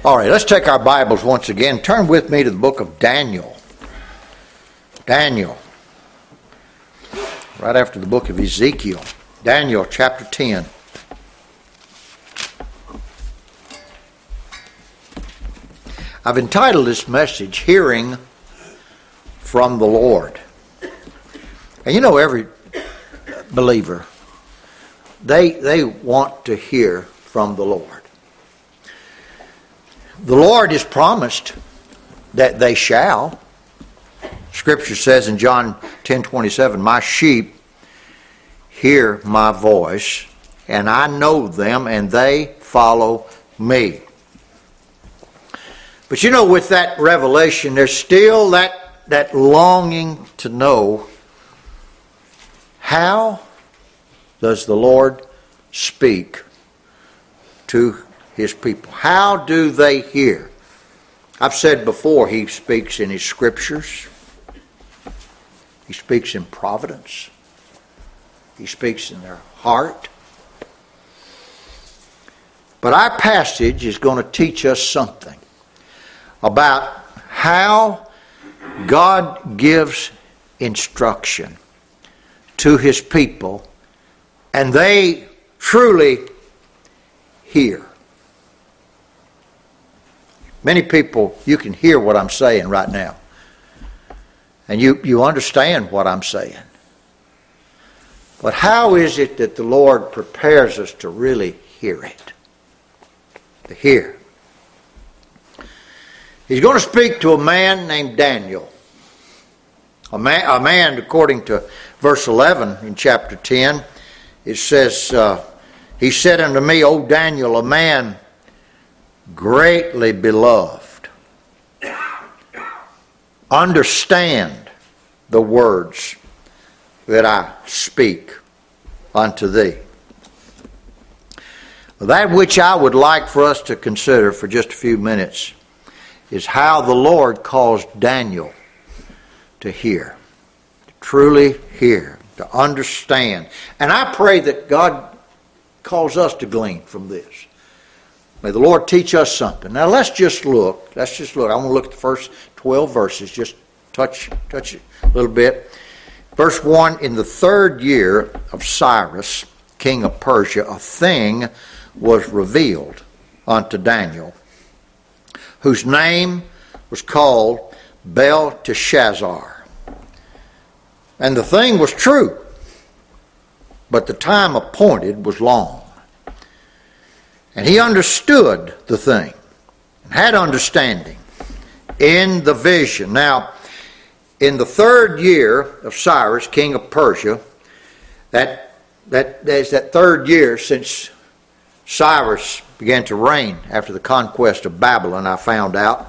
All right, let's take our Bibles once again. Turn with me to the book of Daniel. Daniel. Right after the book of Ezekiel. Daniel chapter 10. I've entitled this message, Hearing from the Lord. And you know, every believer, they want to hear from the Lord. The Lord has promised that they shall. Scripture says in John 10:27, "My sheep hear my voice, and I know them, and they follow me." But you know, with that revelation, there's still that longing to know, how does the Lord speak to His people? How do they hear? I've said before, He speaks in His Scriptures. He speaks in providence. He speaks in their heart. But our passage is going to teach us something about how God gives instruction to His people, and they truly hear. Many people, you can hear what I'm saying right now. And you understand what I'm saying. But how is it that the Lord prepares us to really hear it? To hear. He's going to speak to a man named Daniel. A man, according to verse 11 in chapter 10, it says, "He said unto me, O Daniel, a man greatly beloved, understand the words that I speak unto thee." That which I would like for us to consider for just a few minutes is how the Lord caused Daniel to hear, to truly hear, to understand. And I pray that God calls us to glean from this. May the Lord teach us something. Now let's just look. I want to look at the first 12 verses. Just touch it a little bit. Verse 1, "In the 3rd year of Cyrus, king of Persia, a thing was revealed unto Daniel, whose name was called Belteshazzar. And the thing was true, but the time appointed was long. And he understood the thing, and had understanding in the vision." Now, in the 3rd year of Cyrus, king of Persia, there's that 3rd year since Cyrus began to reign after the conquest of Babylon, I found out.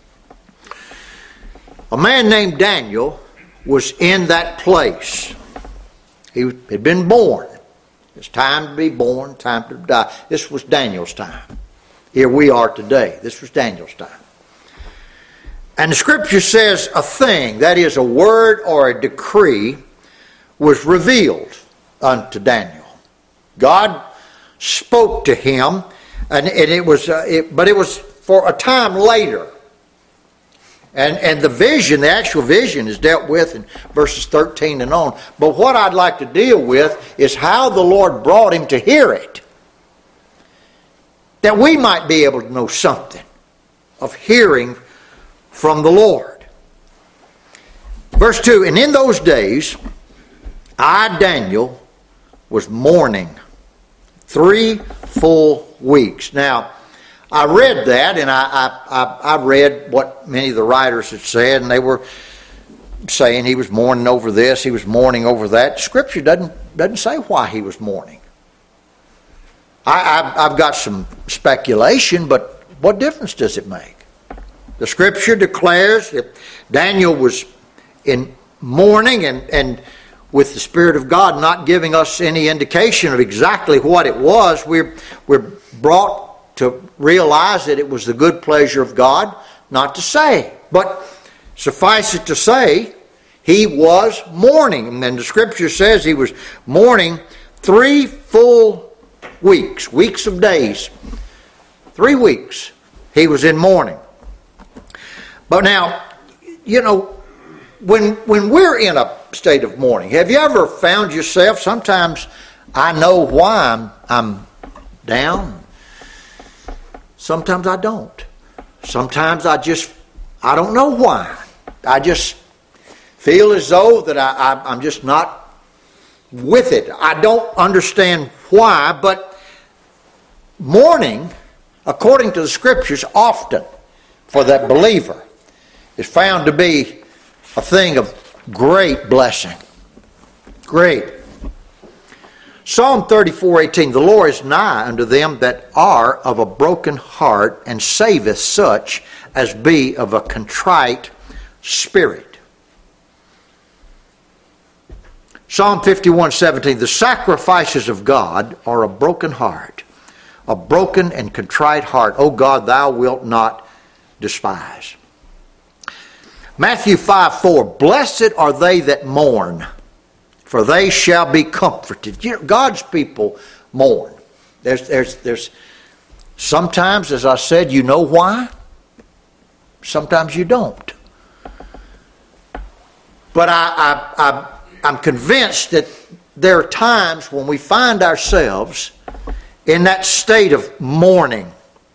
A man named Daniel was in that place. He had been born. It's time to be born, time to die. This was Daniel's time. Here we are today. This was Daniel's time. And the Scripture says a thing, that is a word or a decree, was revealed unto Daniel. God spoke to him, and it was for a time later. And the vision, the actual vision, is dealt with in verses 13 and on. But what I'd like to deal with is how the Lord brought him to hear it, that we might be able to know something of hearing from the Lord. Verse 2, "And in those days, I, Daniel, was mourning 3 full weeks." Now, I read that, and I read what many of the writers had said, and they were saying he was mourning over this, he was mourning over that. Scripture doesn't say why he was mourning. I've got some speculation, but what difference does it make? The Scripture declares that Daniel was in mourning, and with the Spirit of God not giving us any indication of exactly what it was, we're brought to realize that it was the good pleasure of God not to say. But suffice it to say, he was mourning. And then the Scripture says he was mourning 3 full weeks of days. 3 weeks. He was in mourning. But now, you know, when we're in a state of mourning, have you ever found yourself, sometimes I know why I'm down. Sometimes I don't. Sometimes I don't know why. I just feel as though that I'm just not with it. I don't understand why, but mourning, according to the Scriptures, often for that believer is found to be a thing of great blessing. Great. Psalm 34:18, the Lord is nigh unto them that are of a broken heart, and saveth such as be of a contrite spirit. Psalm 51:17, the sacrifices of God are a broken heart, a broken and contrite heart. O God, thou wilt not despise. Matthew 5:4, blessed are they that mourn, for they shall be comforted. You know, God's people mourn. There's sometimes, as I said, you know why. Sometimes you don't. But I'm convinced that there are times when we find ourselves in that state of mourning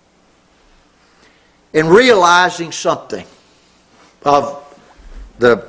and realizing something of the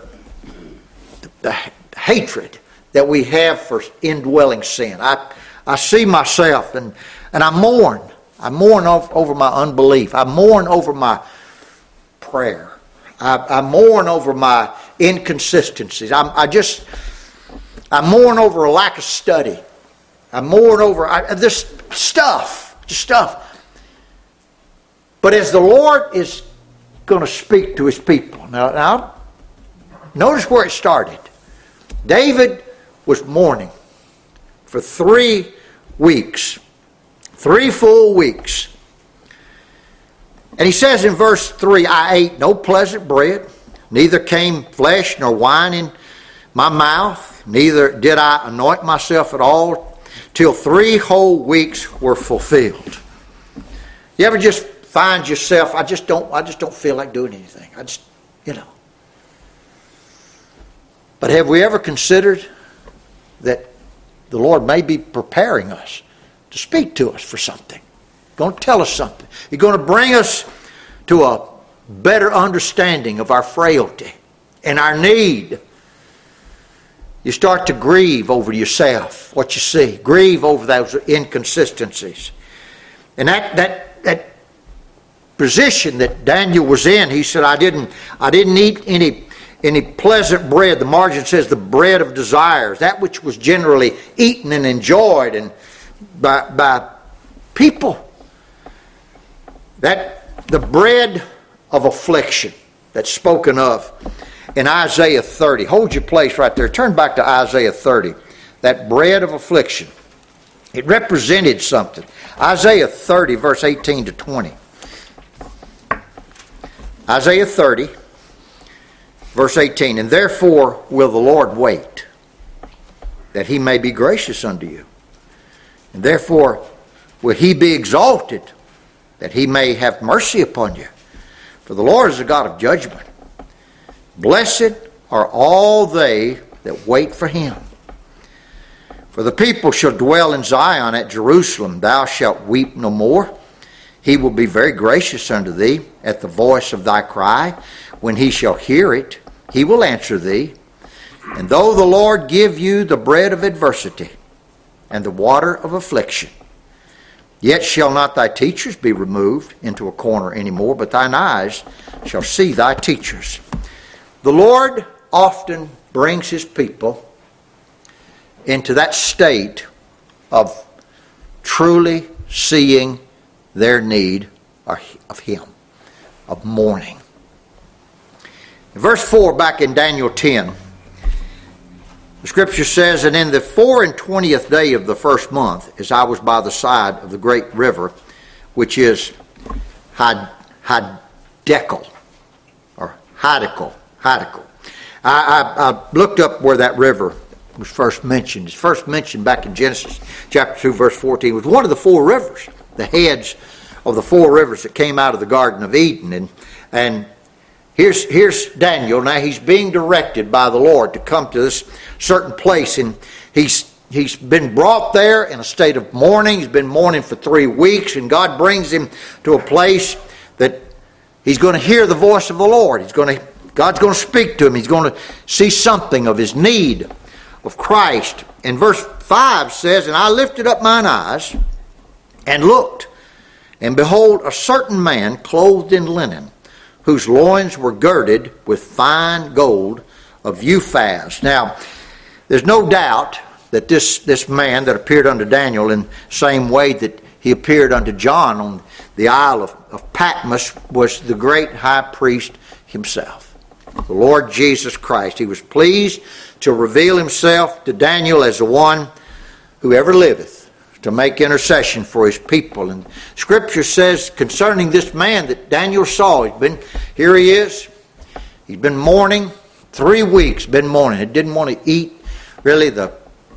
hatred that we have for indwelling sin. I see myself and I mourn. I mourn over my unbelief. I mourn over my prayer. I mourn over my inconsistencies. I mourn over a lack of study. I mourn over this stuff. Just stuff. But as the Lord is going to speak to His people. Now, notice where it started. David was mourning for 3 weeks. 3 full weeks. And he says in verse 3, I ate no pleasant bread, neither came flesh nor wine in my mouth, neither did I anoint myself at all, till 3 whole weeks were fulfilled. You ever just find yourself, I just don't feel like doing anything. But have we ever considered that the Lord may be preparing us to speak to us for something? He's going to tell us something. He's going to bring us to a better understanding of our frailty and our need. You start to grieve over yourself, what you see. Grieve over those inconsistencies. And that position that Daniel was in, he said, I didn't eat any pleasant bread. The margin says the bread of desires, that which was generally eaten and enjoyed and by people. That the bread of affliction that's spoken of in Isaiah 30. Hold your place right there. Turn back to Isaiah 30. That bread of affliction. It represented something. Isaiah 30, verse 18 to 20. Isaiah 30, verse 18. And therefore will the Lord wait, that He may be gracious unto you. And therefore will He be exalted, that He may have mercy upon you. For the Lord is a God of judgment. Blessed are all they that wait for Him. For the people shall dwell in Zion at Jerusalem. Thou shalt weep no more. He will be very gracious unto thee at the voice of thy cry. When He shall hear it, He will answer thee. And though the Lord give you the bread of adversity and the water of affliction, yet shall not thy teachers be removed into a corner any more, but thine eyes shall see thy teachers. The Lord often brings His people into that state of truly seeing their need of Him, of mourning. In verse 4, back in Daniel 10, the Scripture says, and in the 24th day of the first month, as I was by the side of the great river, which is Hiddekel, or Hiddekel. I looked up where that river was first mentioned. It's first mentioned back in Genesis chapter 2, verse 14. It was one of the 4 rivers, the heads of the four rivers that came out of the Garden of Eden. And here's Daniel. Now he's being directed by the Lord to come to this certain place, and he's been brought there in a state of mourning. He's been mourning for 3 weeks, and God brings him to a place that he's going to hear the voice of the Lord. God's going to speak to him. He's going to see something of his need of Christ. And verse 5 says, "And I lifted up mine eyes and looked, and behold, a certain man clothed in linen, whose loins were girded with fine gold of Uphaz." Now, there's no doubt that this man that appeared unto Daniel in the same way that he appeared unto John on the Isle of Patmos was the great high priest himself, the Lord Jesus Christ. He was pleased to reveal himself to Daniel as the one who ever liveth to make intercession for his people. And Scripture says concerning this man that Daniel saw, here he is. He's been mourning 3 weeks, been mourning. He didn't want to eat really the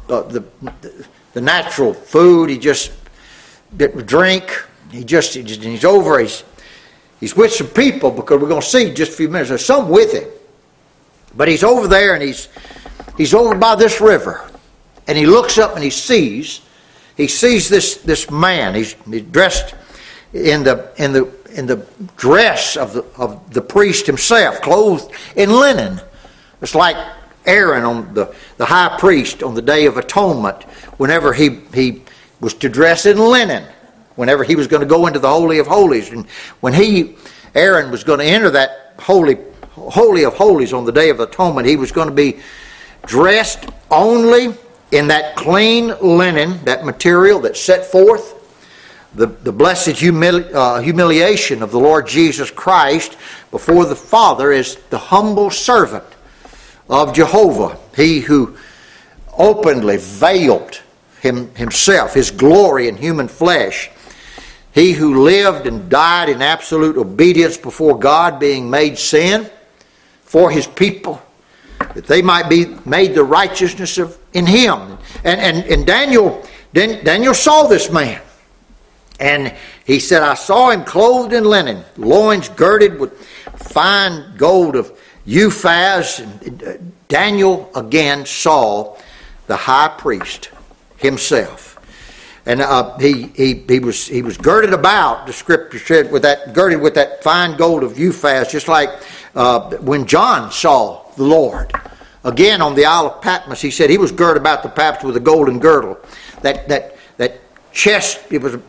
natural food. He just didn't drink. He's over. He's with some people, because we're going to see in just a few minutes. There's some with him, but he's over there, and he's over by this river, and he looks up and he sees this man. He's dressed in the dress of the priest himself, clothed in linen. It's like Aaron, on the high priest, on the Day of Atonement, whenever he was to dress in linen, whenever he was going to go into the Holy of Holies. And when Aaron was going to enter that Holy of Holies on the Day of Atonement, he was going to be dressed only in that clean linen, that material that set forth the blessed humiliation of the Lord Jesus Christ before the Father as the humble servant of Jehovah, he who openly veiled himself, his glory in human flesh, he who lived and died in absolute obedience before God, being made sin for his people, that they might be made the righteousness in him. And Daniel saw this man, and he said, "I saw him clothed in linen, loins girded with fine gold of Uphaz." And Daniel again saw the high priest himself, and he was girded about. The Scripture said girded with that fine gold of Uphaz, just like when John saw the Lord again on the Isle of Patmos. He said he was girded about the paps with a golden girdle. That chest, it was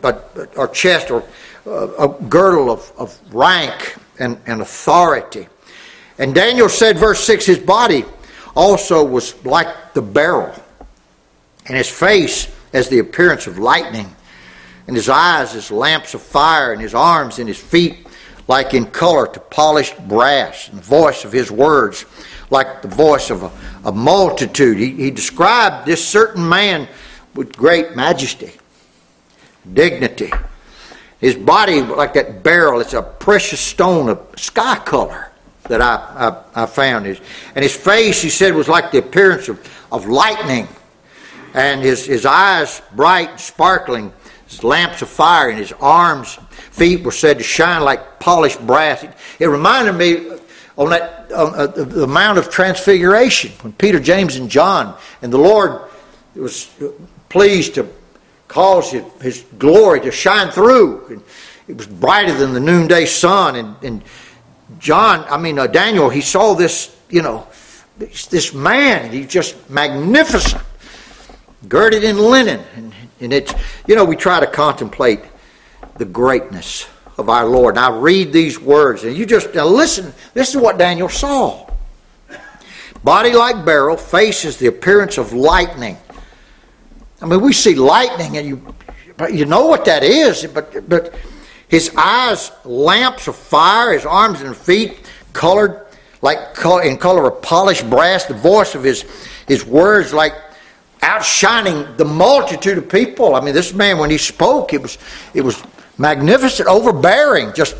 a girdle of rank and authority. And Daniel said, verse 6, his body also was like the beryl, and his face as the appearance of lightning, and his eyes as lamps of fire, and his arms and his feet like in color to polished brass, and the voice of his words like the voice of a multitude. He described this certain man with great majesty, dignity. His body like that beryl. It's a precious stone of sky color that I found. And his face, he said, was like the appearance of lightning, and his eyes bright and sparkling, his lamps of fire, and his arms, feet were said to shine like polished brass. It reminded me on the Mount of Transfiguration, when Peter, James, and John, and the Lord was pleased to cause his glory to shine through. And it was brighter than the noonday sun. And Daniel, he saw this, this man. He's just magnificent, girded in linen. And it's, we try to contemplate the greatness of our Lord. And I read these words, and now listen. This is what Daniel saw. Body like beryl, face is the appearance of lightning. I mean, we see lightning, and you know what that is. But his eyes, lamps of fire. His arms and feet, colored in color of polished brass. The voice of his words like outshining the multitude of people. I mean, this man, when he spoke, it was magnificent, overbearing, just,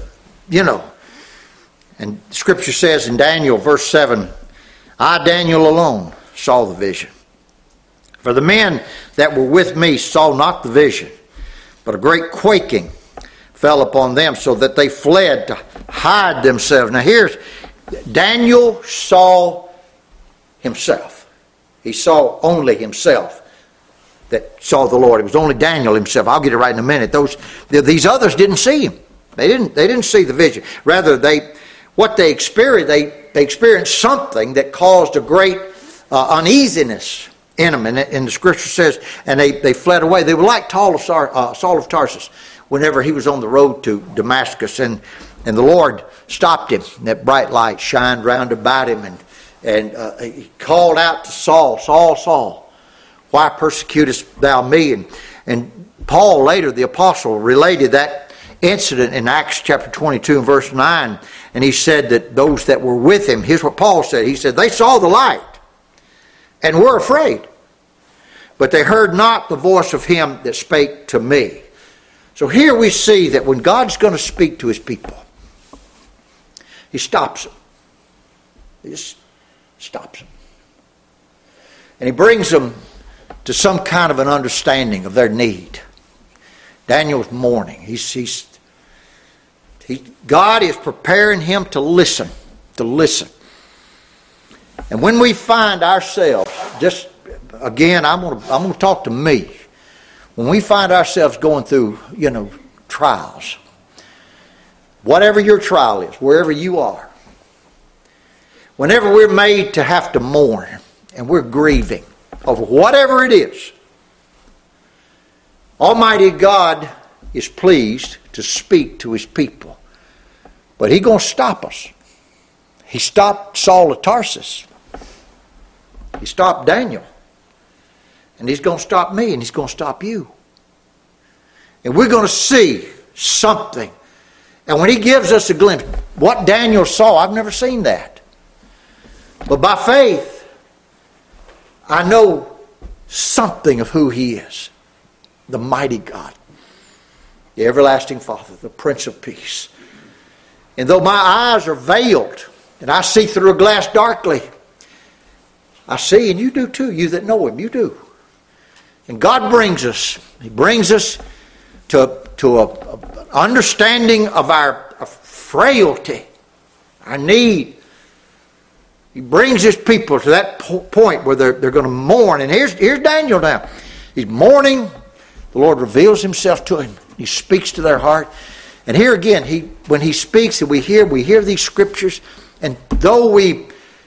And Scripture says in Daniel, verse 7, I, Daniel, alone saw the vision. For the men that were with me saw not the vision, but a great quaking fell upon them, so that they fled to hide themselves. Now here's, Daniel saw himself. He saw only himself that saw the Lord. It was only Daniel himself. I'll get it right in a minute. These others didn't see him. They didn't see the vision. Rather, what they experienced, they experienced something that caused a great uneasiness in them. And the scripture says, and they fled away. They were like Saul of Tarsus whenever he was on the road to Damascus, and the Lord stopped him. And that bright light shined round about him, and he called out to Saul, Saul, Saul, why persecutest thou me? And Paul later, the apostle, related that incident in Acts chapter 22 and verse 9. And he said that those that were with him, here's what Paul said. He said, they saw the light and were afraid, but they heard not the voice of him that spake to me. So here we see that when God's going to speak to his people, he stops them. He just stops them. And he brings them to some kind of an understanding of their need. Daniel's mourning. God is preparing him to listen. And when we find ourselves, just again, I'm going to talk to me. When we find ourselves going through, trials, whatever your trial is, wherever you are, whenever we're made to have to mourn and we're grieving over whatever it is, Almighty God is pleased to speak to his people. But he's going to stop us. He stopped Saul of Tarsus. He stopped Daniel. And he's going to stop me, and he's going to stop you. And we're going to see something. And when he gives us a glimpse, what Daniel saw, I've never seen that. But by faith, I know something of who he is. The mighty God. The everlasting Father. The Prince of Peace. And though my eyes are veiled, and I see through a glass darkly, I see, and you do too, you that know him, you do. And God brings us, he brings us to an understanding of our frailty, our need. He brings his people to that point where they're going to mourn. And here's Daniel now. He's mourning. The Lord reveals himself to him. He speaks to their heart. And here again, when he speaks and we hear these scriptures, and though we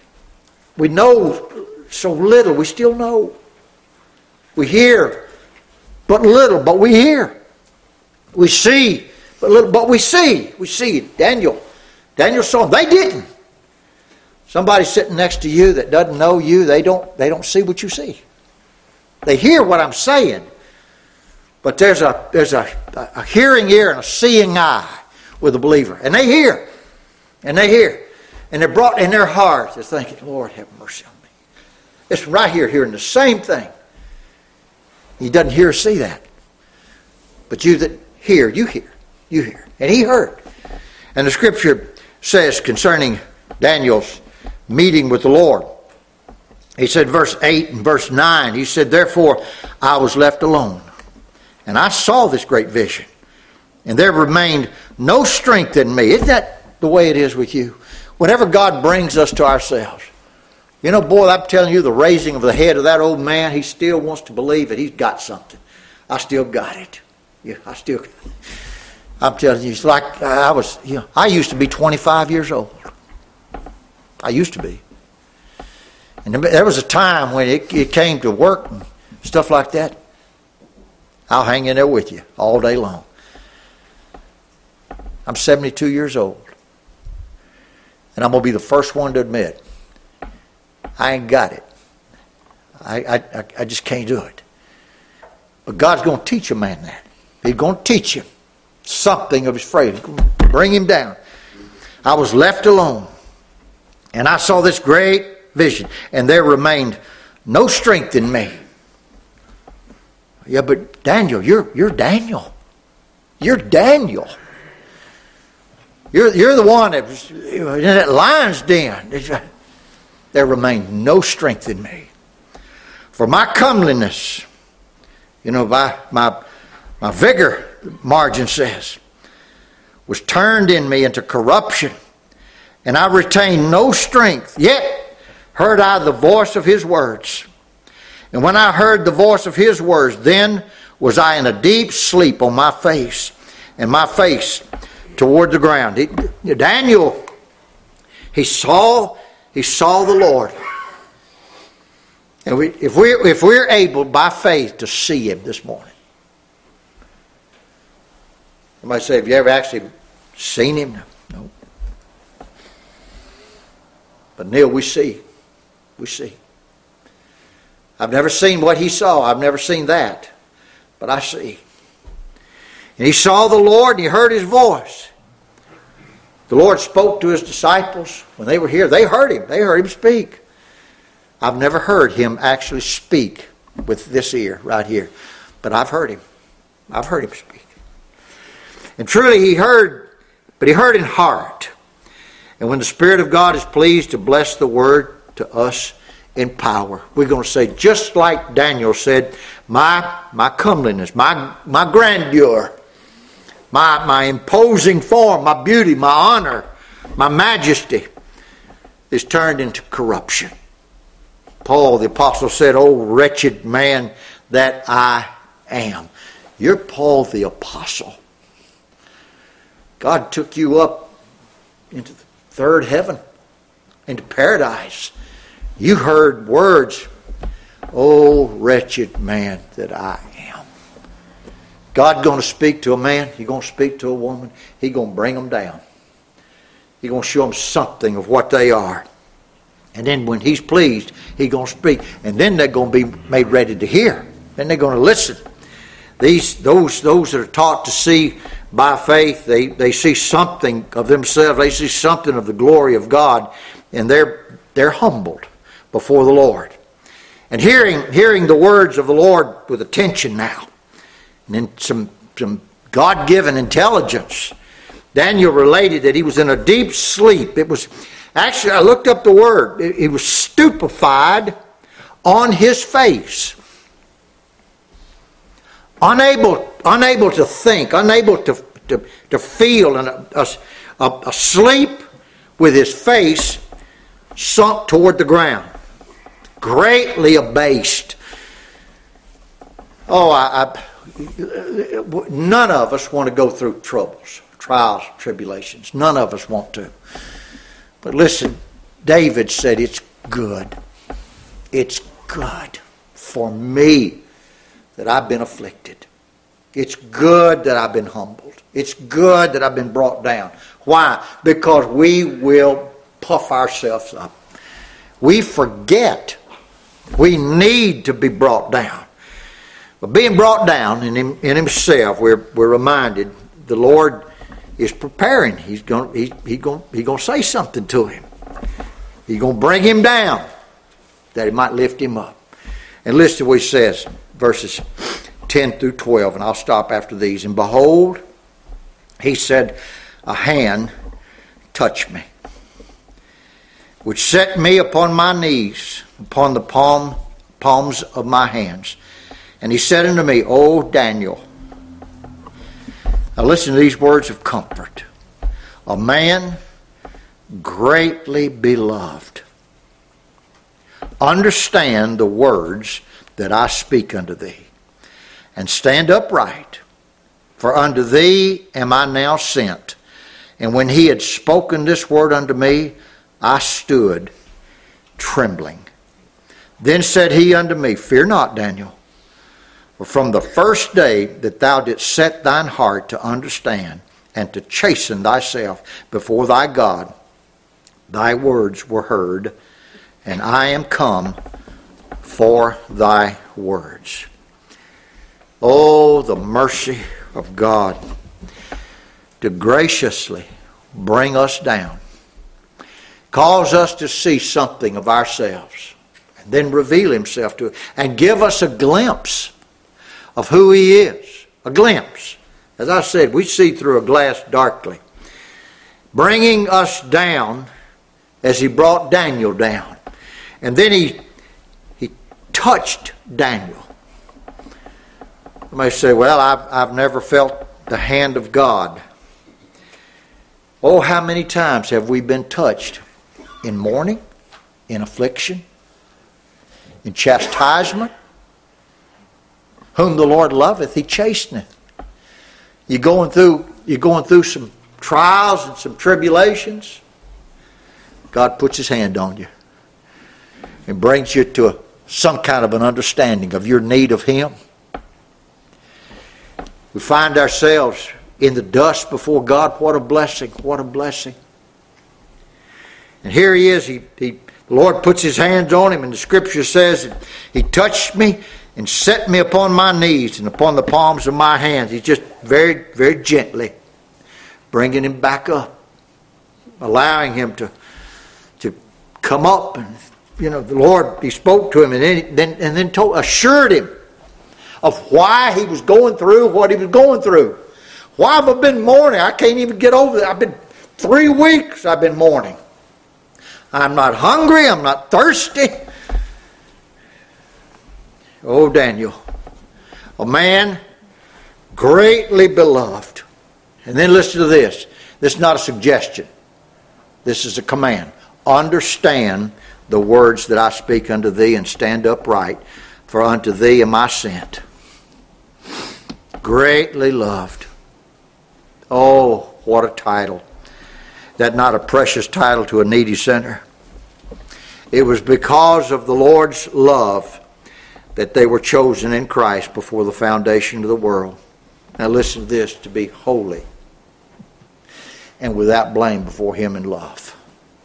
know so little, we still know. We hear but little, but we hear. We see but little, but we see. We see Daniel saw them. They didn't. Somebody sitting next to you that doesn't know you, they don't see what you see. They hear what I'm saying, but there's a hearing ear and a seeing eye with a believer, and they hear, and they're brought in their hearts. They're thinking, Lord, have mercy on me. It's right here hearing the same thing. He doesn't hear or see that, but you that hear, you hear, and he heard. And the scripture says concerning Daniel's meeting with the Lord, he said, verse 8 and verse 9, he said, therefore I was left alone, and I saw this great vision, and there remained no strength in me. Isn't that the way it is with you? Whenever God brings us to ourselves, boy, I'm telling you, the raising of the head of that old man, he still wants to believe that he's got something. I still got it. Yeah, I still got it. I'm telling you, it's like I used to be 25 years old. I used to be. And there was a time when it came to work and stuff like that. I'll hang in there with you all day long. I'm 72 years old. And I'm going to be the first one to admit, I ain't got it. I just can't do it. But God's going to teach a man that. He's going to teach him something of his faith. He's going to bring him down. I was left alone. And I saw this great vision. And there remained no strength in me. Yeah, but Daniel, you're Daniel. You're Daniel. You're the one that was in that lion's den. There remained no strength in me. For my comeliness, by my vigor, margin says, was turned in me into corruption, and I retained no strength. Yet heard I the voice of his words. And when I heard the voice of his words, then was I in a deep sleep on my face, and my face toward the ground. Daniel, he saw the Lord. And if we're able by faith to see him this morning. Somebody say, have you ever actually seen him? No. But Neil, we see. We see. I've never seen what he saw. I've never seen that. But I see. And he saw the Lord and he heard his voice. The Lord spoke to his disciples when they were here. They heard him. They heard him speak. I've never heard him actually speak with this ear right here. But I've heard him. I've heard him speak. And truly he heard, but he heard in heart. And when the Spirit of God is pleased to bless the word to us in power, we're going to say, just like Daniel said, my comeliness, my grandeur, my imposing form, my beauty, my honor, my majesty is turned into corruption. Paul the apostle said, "Oh wretched man that I am." You're Paul the apostle. God took you up into the third heaven, into paradise. You heard words, "Oh wretched man that I am." God going to speak to a man. He's going to speak to a woman. He's going to bring them down. He's going to show them something of what they are. And then when he's pleased, he's going to speak. And then they're going to be made ready to hear. Then they're going to listen. Those that are taught to see by faith, they see something of themselves. They see something of the glory of God. And they're humbled before the Lord. And hearing the words of the Lord with attention now. And then some God-given intelligence. Daniel related that he was in a deep sleep. It was... Actually, I looked up the word. He was stupefied on his face. Unable to think, unable to feel, and asleep with his face sunk toward the ground. Greatly abased. Oh, none of us want to go through troubles, trials, tribulations. None of us want to. But listen, David said, it's good. It's good for me that I've been afflicted. It's good that I've been humbled. It's good that I've been brought down. Why? Because we will puff ourselves up. We forget we need to be brought down. But being brought down in himself, we're reminded the Lord is preparing. He's going to say something to him. He's going to bring him down that he might lift him up. And listen to what he says, verses 10 through 12, and I'll stop after these. And behold, he said, a hand touched me, which set me upon my knees, upon the palms of my hands. And he said unto me, O Daniel, now listen to these words of comfort. A man greatly beloved. Understand the words that I speak unto thee, and stand upright, for unto thee am I now sent. And when he had spoken this word unto me, I stood trembling. Then said he unto me, Fear not, Daniel. For from the first day that thou didst set thine heart to understand and to chasten thyself before thy God, thy words were heard, and I am come for thy words. Oh, the mercy of God to graciously bring us down, cause us to see something of ourselves, and then reveal himself to us and give us a glimpse of who he is. A glimpse. As I said, we see through a glass darkly. Bringing us down as he brought Daniel down. And then he touched Daniel. You may say, well, I've never felt the hand of God. Oh, how many times have we been touched in mourning, in affliction, in chastisement? Whom the Lord loveth, He chasteneth. You're going through some trials and some tribulations. God puts His hand on you and brings you to some kind of an understanding of your need of Him. We find ourselves in the dust before God. What a blessing, what a blessing. And here He is. The Lord puts His hands on him, and the Scripture says that He touched me and set me upon my knees and upon the palms of my hands. He's just very, very gently bringing him back up, allowing him to come up. And the Lord, He spoke to him and then assured him of why he was going through what he was going through. Why have I been mourning? I can't even get over it. I've been 3 weeks I've been mourning. I'm not hungry. I'm not thirsty. Oh, Daniel, a man greatly beloved. And then listen to this. This is not a suggestion. This is a command. Understand the words that I speak unto thee, and stand upright, for unto thee am I sent. Greatly loved. Oh, what a title. That not a precious title to a needy sinner. It was because of the Lord's love that they were chosen in Christ before the foundation of the world. Now listen to this, to be holy and without blame before Him in love.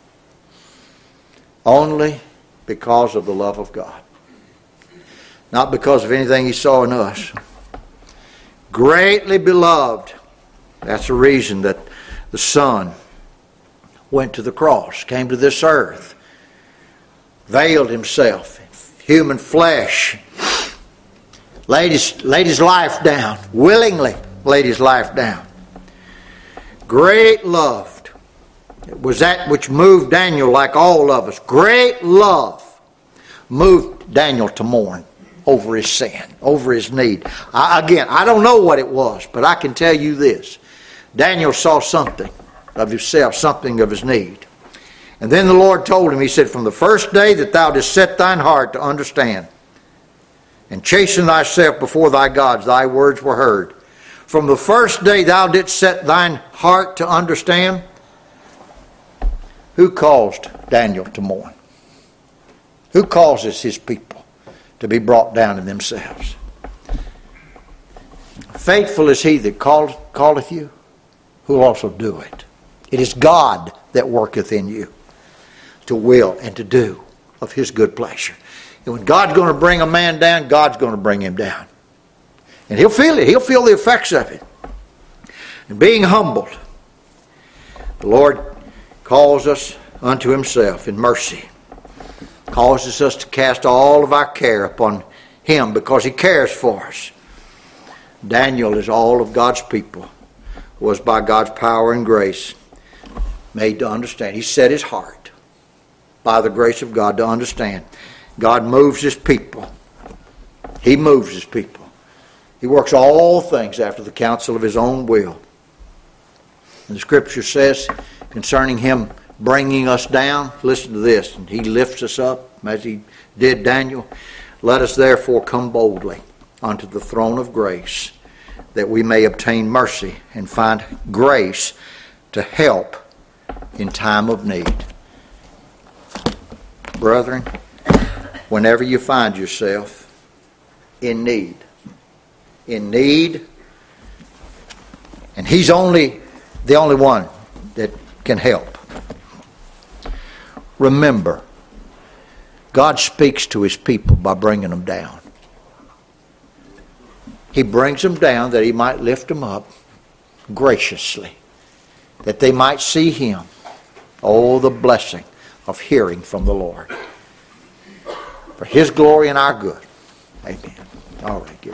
Only because of the love of God. Not because of anything He saw in us. Greatly beloved. That's the reason that the Son went to the cross, came to this earth, veiled Himself, human flesh, laid his life down, willingly laid His life down. Great loved. It was that which moved Daniel like all of us. Great love moved Daniel to mourn over his sin, over his need. I don't know what it was, but I can tell you this. Daniel saw something of himself, something of his need. And then the Lord told him, He said, from the first day that thou didst set thine heart to understand and chasten thyself before thy gods, thy words were heard. From the first day thou didst set thine heart to understand, who caused Daniel to mourn? Who causes His people to be brought down in themselves? Faithful is He that calleth you, who will also do it. It is God that worketh in you to will and to do of His good pleasure. And when God's going to bring a man down, God's going to bring him down. And He'll feel it. He'll feel the effects of it. And being humbled, the Lord calls us unto Himself in mercy. Causes us to cast all of our care upon Him because He cares for us. Daniel is all of God's people. Was by God's power and grace made to understand. He set his heart by the grace of God to understand. God moves His people. He moves His people. He works all things after the counsel of His own will. And the Scripture says concerning Him bringing us down, listen to this, and He lifts us up as He did Daniel. Let us therefore come boldly unto the throne of grace, that we may obtain mercy and find grace to help in time of need. Brethren, whenever you find yourself in need, and He's the only one that can help. Remember, God speaks to His people by bringing them down. He brings them down that He might lift them up graciously, that they might see Him. Oh, the blessing of hearing from the Lord. For His glory and our good. Amen. All right,